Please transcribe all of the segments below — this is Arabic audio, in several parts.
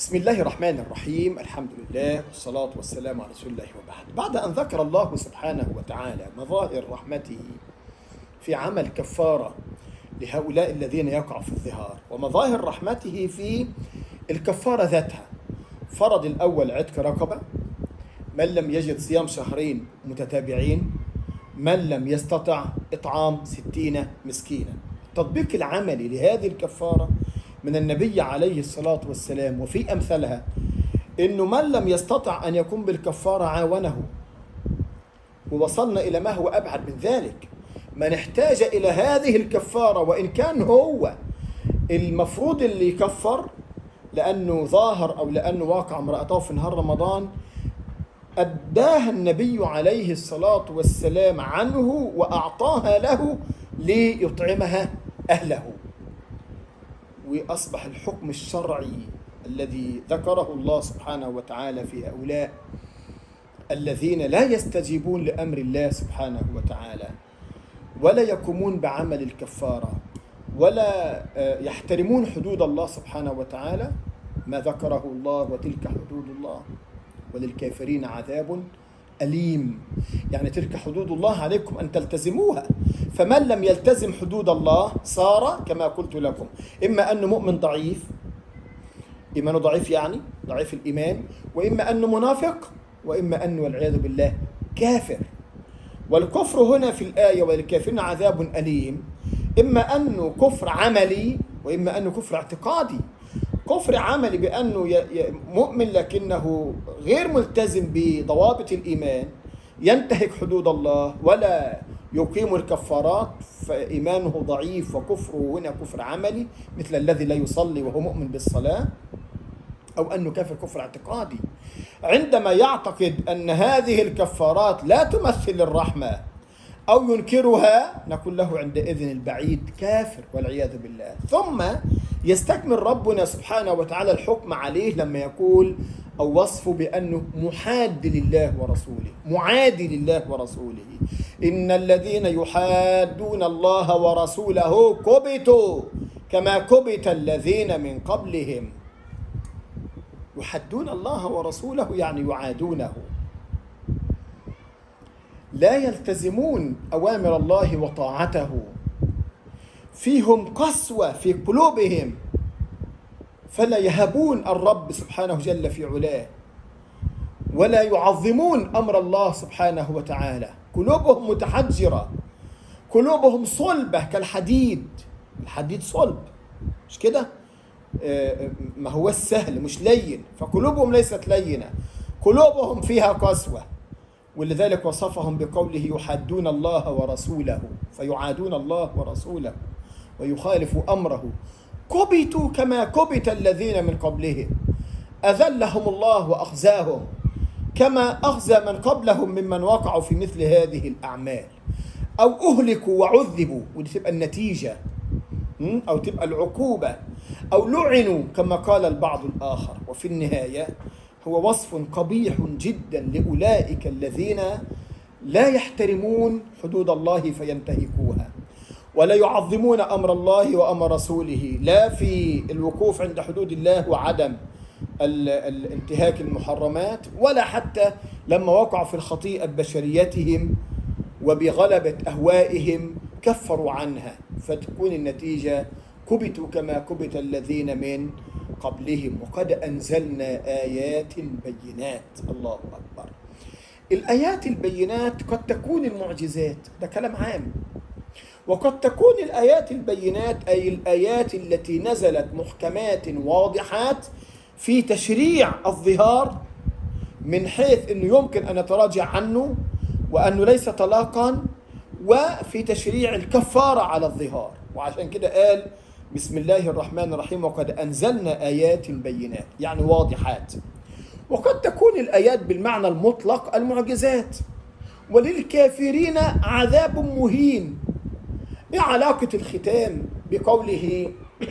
بسم الله الرحمن الرحيم. الحمد لله والصلاة والسلام على رسول الله وبعد. بعد أن ذكر الله سبحانه وتعالى مظاهر رحمته في عمل كفارة لهؤلاء الذين يقعوا في الظهار ومظاهر رحمته في الكفارة ذاتها، فرض الأول عتق رقبة، من لم يجد صيام شهرين متتابعين، من لم يستطع إطعام 60 مسكينا. التطبيق العملي لهذه الكفارة من النبي عليه الصلاة والسلام وفي أمثالها إنه من لم يستطع أن يقوم بالكفارة عاونه، ووصلنا إلى ما هو أبعد من ذلك، من احتاج إلى هذه الكفارة وإن كان هو المفروض اللي يكفر لأنه ظاهر أو لأنه واقع امرأته في نهار رمضان، أداها النبي عليه الصلاة والسلام عنه وأعطاها له ليطعمها أهله. وأصبح الحكم الشرعي الذي ذكره الله سبحانه وتعالى في هؤلاء الذين لا يستجيبون لأمر الله سبحانه وتعالى ولا يقومون بعمل الكفارة ولا يحترمون حدود الله سبحانه وتعالى، ما ذكره الله: وتلك حدود الله وللكافرين عذاب أليم. يعني تلك حدود الله عليكم أن تلتزموها، فمن لم يلتزم حدود الله صار كما قلت لكم إما أنه مؤمن ضعيف، إيمانه ضعيف يعني ضعيف الإيمان، وإما أنه منافق، وإما أنه والعياذ بالله كافر. والكفر هنا في الآية وللكافرين عذاب أليم إما أنه كفر عملي وإما أنه كفر اعتقادي. كفر عملي بأنه مؤمن لكنه غير ملتزم بضوابط الإيمان، ينتهك حدود الله ولا يقيم الكفارات، فإيمانه ضعيف وكفره هنا كفر عملي مثل الذي لا يصلي وهو مؤمن بالصلاة، أو أنه كافر كفر اعتقادي. عندما يعتقد أن هذه الكفارات لا تمثل الرحمة أو ينكرها نقول له عندئذ البعيد كافر والعياذ بالله. ثم يستكمل ربنا سبحانه وتعالى الحكم عليه لما يقول أو وصفه بأنه محاد لله ورسوله، معادي لله ورسوله: إن الذين يحادون الله ورسوله كبتوا كما كبت الذين من قبلهم. يحدون الله ورسوله يعني يعادونه، لا يلتزمون أوامر الله وطاعته، فيهم قسوة في قلوبهم، فلا يهبون الرب سبحانه جل في علاه ولا يعظمون أمر الله سبحانه وتعالى. قلوبهم متحجرة، قلوبهم صلبة كالحديد. الحديد صلب مش كده؟ ما هو السهل مش لين، فقلوبهم ليست لينة، قلوبهم فيها قسوة. ولذلك وصفهم بقوله: يحادون الله ورسوله، فيعادون الله ورسوله ويخالفوا أمره. كبتوا كما كبت الذين من قبلهم، أذلهم الله وأخزاهم كما أخزى من قبلهم ممن وقعوا في مثل هذه الأعمال، أو أهلكوا وعذبوا، ودي تبقى النتيجة، أو تبقى العقوبة، أو لعنوا كما قال البعض الآخر. وفي النهاية هو وصف قبيح جدا لأولئك الذين لا يحترمون حدود الله فينتهكوها ولا يعظمون أمر الله وأمر رسوله، لا في الوقوف عند حدود الله وعدم الانتهاك المحرمات، ولا حتى لما وقعوا في الخطيئة ببشريتهم وبغلبة أهوائهم كفروا عنها، فتكون النتيجة: كبتوا كما كبت الذين من قبلهم وقد أنزلنا آيات بينات. الله أكبر. الآيات البينات قد تكون المعجزات، ده كلام عام، وقد تكون الآيات البينات أي الآيات التي نزلت محكمات واضحات في تشريع الظهار، من حيث أنه يمكن أن نتراجع عنه وأنه ليس طلاقا، وفي تشريع الكفارة على الظهار. وعشان كده قال: بسم الله الرحمن الرحيم وقد أنزلنا آيات بينات، يعني واضحات. وقد تكون الآيات بالمعنى المطلق المعجزات. وللكافرين عذاب مهين. إيه علاقة الختام بقوله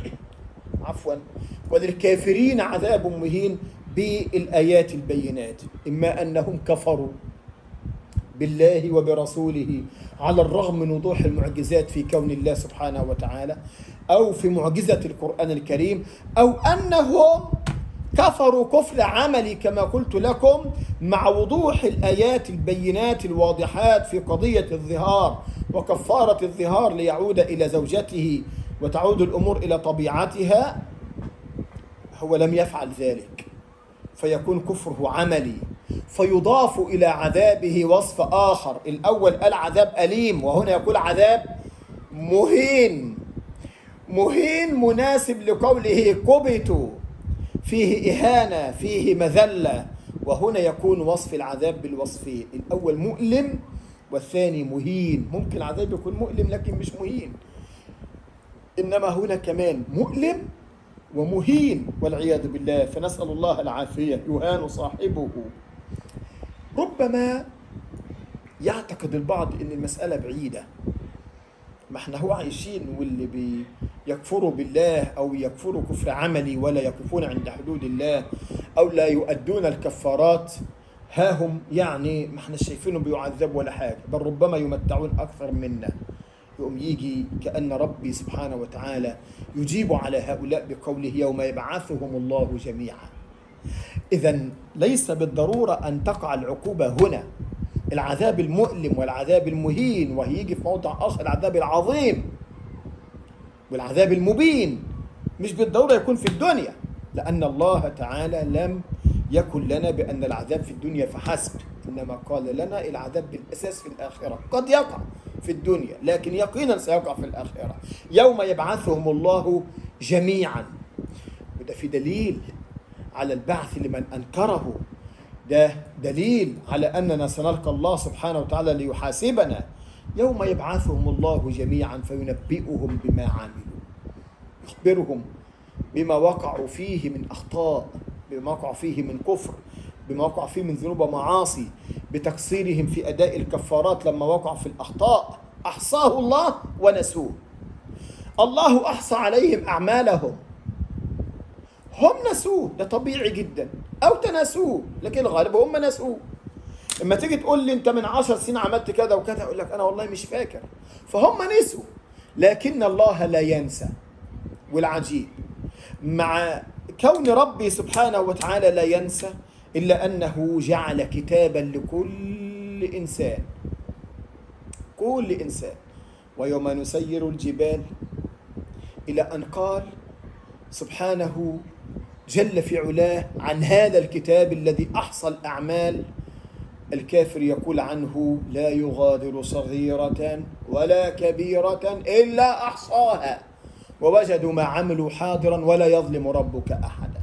وللكافرين عذاب مهين بالآيات البينات؟ إما أنهم كفروا بالله وبرسوله على الرغم من وضوح المعجزات في كون الله سبحانه وتعالى، أو في معجزة القرآن الكريم، أو أنهم كفروا كفر عملي كما قلت لكم، مع وضوح الآيات البينات الواضحات في قضية الظهار وكفارة الظهار ليعود إلى زوجته وتعود الأمور إلى طبيعتها. هو لم يفعل ذلك، فيكون كفره عملي، فيضاف إلى عذابه وصف آخر. الأول قال عذاب أليم، وهنا يقول عذاب مهين. مهين مناسب لقوله كبتوا، فيه إهانة، فيه مذلة، وهنا يكون وصف العذاب بالوصفين، الأول مؤلم والثاني مهين. ممكن العذاب يكون مؤلم لكن مش مهين، إنما هنا كمان مؤلم ومهين والعياذ بالله، فنسأل الله العافية. يهان صاحبه. ربما يعتقد البعض إن المسألة بعيدة، ما احنا هو عايشين واللي بيكفروا بالله أو يكفروا كفر عملي ولا يقفون عند حدود الله أو لا يؤدون الكفارات، ها هم يعني ما احنا شايفينهم بيعذبوا ولا حاجة، بل ربما يمتعون أكثر منا. يقوم يجي كأن ربي سبحانه وتعالى يجيب على هؤلاء بقوله يوم يبعثهم الله جميعا. إذن ليس بالضرورة أن تقع العقوبة هنا، العذاب المؤلم والعذاب المهين، وهيجي في موضع آخر العذاب العظيم والعذاب المبين، مش بالضرورة يكون في الدنيا، لأن الله تعالى لم يكن لنا بأن العذاب في الدنيا فحسب، إنما قال لنا العذاب بالأساس في الآخرة. قد يقع في الدنيا لكن يقينا سيقع في الآخرة، يوم يبعثهم الله جميعا. وده في دليل على البعث لمن أنكره، ده دليل على أننا سنلقى الله سبحانه وتعالى ليحاسبنا. يوم يبعثهم الله جميعا فينبئهم بما عملوا، يخبرهم بما وقعوا فيه من أخطاء، بما وقعوا فيه من كفر، بما وقعوا فيه من ذنوب ومعاصي، بتقصيرهم في أداء الكفارات لما وقعوا في الأخطاء. أحصاه الله ونسوه. الله أحصى عليهم أعمالهم، هم نسوه، ده طبيعي جدا، أو تنسوه، لكن الغالب هم نسوه. لما تيجي تقول لي أنت من 10 سنين عملت كذا وكذا، أقول لك أنا والله مش فاكر، فهم نسوا، لكن الله لا ينسى. والعجيب مع كون ربي سبحانه وتعالى لا ينسى، إلا أنه جعل كتابا لكل إنسان، كل إنسان. ويوم نسير الجبال، إلى أن قال سبحانه جل في علاه عن هذا الكتاب الذي أحصى الأعمال، الكافر يقول عنه لا يغادر صغيرة ولا كبيرة إلا أحصاها ووجدوا ما عملوا حاضرا ولا يظلم ربك أحدا.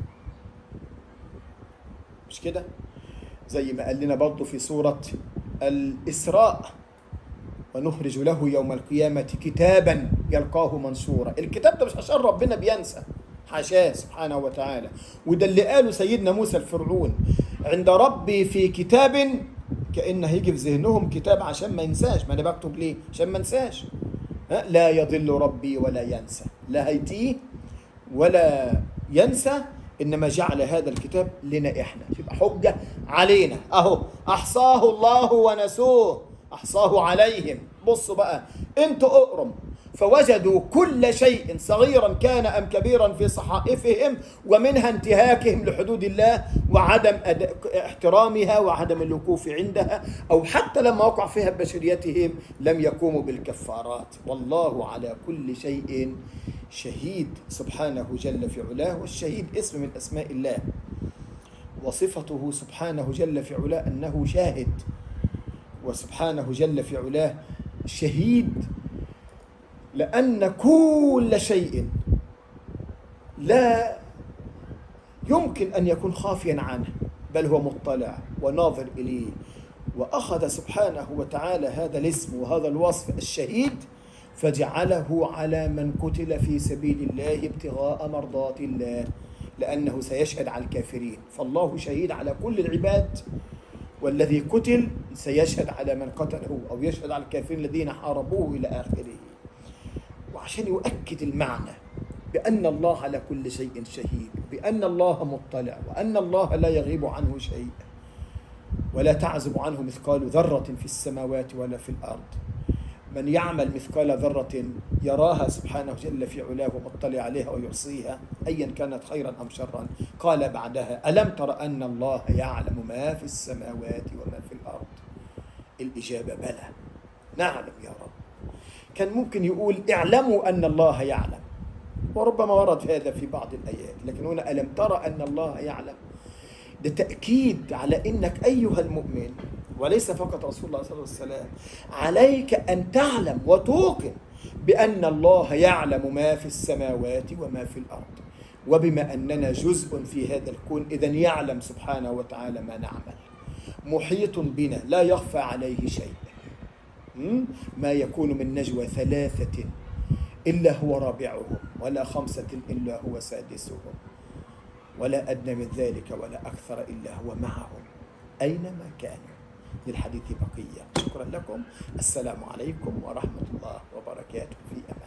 مش كده؟ زي ما قال لنا برضه في سورة الإسراء ونخرج له يوم القيامة كتابا يلقاه منشورا. الكتاب ده مش عشان ربنا بينسى، حاشاه سبحانه وتعالى. وده اللي قاله سيدنا موسى الفرعون عند ربي في كتاب، كأنه هيجي في ذهنهم كتاب عشان ما ينساش. ما أنا بكتب ليه؟ عشان ما انساش. لا يضل ربي ولا ينسى، لا هيتيه ولا ينسى، إنما جعل هذا الكتاب لنا إحنا، يبقى حجة علينا. أهو أحصاه الله ونسوه، أحصاه عليهم. بصوا بقى أنتوا اقرم فوجدوا كل شيء صغيرا كان أم كبيرا في صحائفهم، ومنها انتهاكهم لحدود الله وعدم احترامها وعدم الوقوف عندها، أو حتى لما وقع فيها بشريتهم لم يقوموا بالكفارات. والله على كل شيء شهيد سبحانه جل في علاه. والشهيد اسم من أسماء الله، وصفته سبحانه جل في علاه أنه شاهد، وسبحانه جل في علاه شهيد، لأن كل شيء لا يمكن أن يكون خافيا عنه، بل هو مطلع وناظر إليه. وأخذ سبحانه وتعالى هذا الاسم وهذا الوصف الشهيد فجعله على من قتل في سبيل الله ابتغاء مرضات الله، لأنه سيشهد على الكافرين. فالله شهيد على كل العباد، والذي قتل سيشهد على من قتله أو يشهد على الكافرين الذين حاربوه إلى آخره. وعشان يؤكد المعنى بأن الله على كل شيء شهيد، بأن الله مطلع، وأن الله لا يغيب عنه شيء ولا تعزب عنه مثقال ذرة في السماوات ولا في الأرض. من يعمل مثقال ذرة يراها سبحانه جل في علاه ومطلع عليها ويحصيها أيا كانت خيرا أم شرا، قال بعدها: ألم تر أن الله يعلم ما في السماوات وما في الأرض؟ الإجابة بلى، نعلم يا رب. كان ممكن يقول: اعلموا أن الله يعلم، وربما ورد هذا في بعض الآيات، لكن هنا ألم ترى أن الله يعلم، ده تأكيد على أنك أيها المؤمن، وليس فقط رسول الله صلى الله عليه وسلم، عليك أن تعلم وتوقن بأن الله يعلم ما في السماوات وما في الأرض، وبما أننا جزء في هذا الكون إذن يعلم سبحانه وتعالى ما نعمل، محيط بنا لا يخفى عليه شيء. ما يكون من نجوى ثلاثة إلا هو رابعهم، ولا خمسة إلا هو سادسهم، ولا أدنى من ذلك ولا أكثر إلا هو معهم أينما كانوا. للحديث بقية. شكرا لكم. السلام عليكم ورحمة الله وبركاته. في أمان.